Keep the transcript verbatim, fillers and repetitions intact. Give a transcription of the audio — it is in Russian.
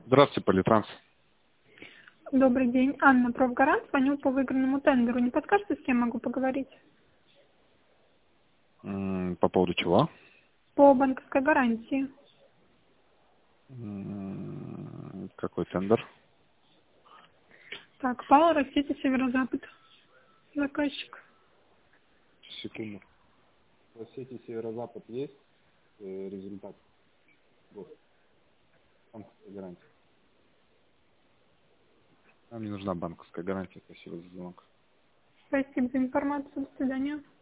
Здравствуйте, Политранс. Добрый день. Анна, профгарант, звоню по выигранному тендеру. Не подскажете, с кем могу поговорить? М, По поводу чего? По банковской гарантии. М, Какой тендер? Так, Павел, Россия, Северо-Запад. Заказчик. Секунду. В сети Северо-Запад есть э, результат? Вот. Банковская гарантия. Нам не нужна банковская гарантия. Спасибо за звонок. Спасибо за информацию. До свидания.